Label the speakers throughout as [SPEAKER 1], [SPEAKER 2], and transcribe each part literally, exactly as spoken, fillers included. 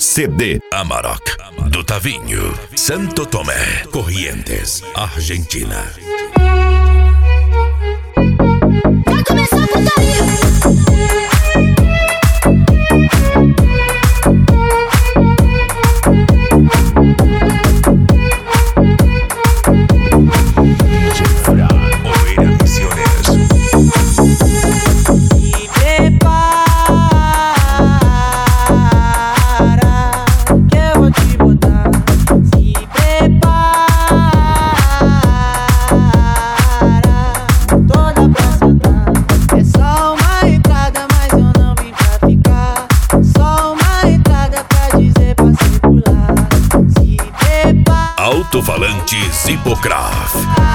[SPEAKER 1] C D Amarok, do Tavinho, Santo Tomé, Corrientes, Argentina.
[SPEAKER 2] Vai começar a putaria.
[SPEAKER 1] Alto-falante Zipocraft.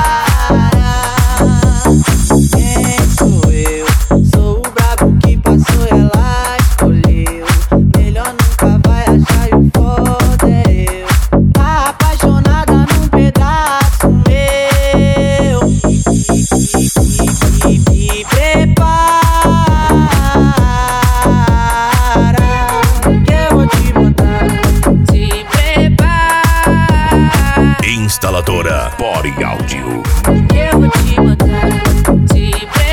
[SPEAKER 3] Quem sou eu? Sou o brabo que passou, ela escolheu. Melhor nunca vai achar e o foda é eu. Tá apaixonada num pedaço meu. E, e, e, e prepara que eu vou te botar. Se prepara.
[SPEAKER 1] Instaladora Body Áudio.
[SPEAKER 3] Eu vou te botar, te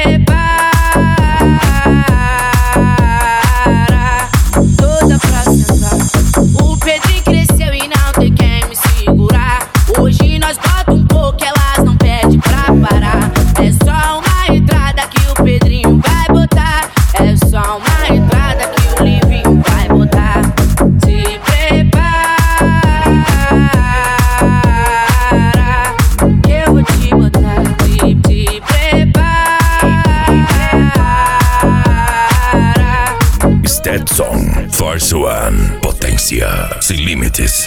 [SPEAKER 3] prepara, toda pra sentar. O Pedrinho cresceu e não tem quem me segurar. Hoje nós bota um pouco, elas não pedem pra parar. É só uma entrada que o Pedrinho vai botar. É só uma entrada que o Livinho vai botar. Se prepara, eu vou te botar. Te, te prepara.
[SPEAKER 1] Stetson, Force One, potência sem limites.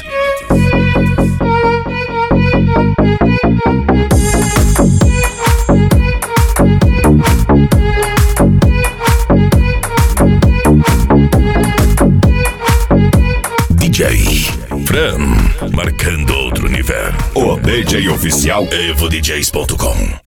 [SPEAKER 1] D J Fran, marcando outro nível. O D J oficial evo d js ponto com.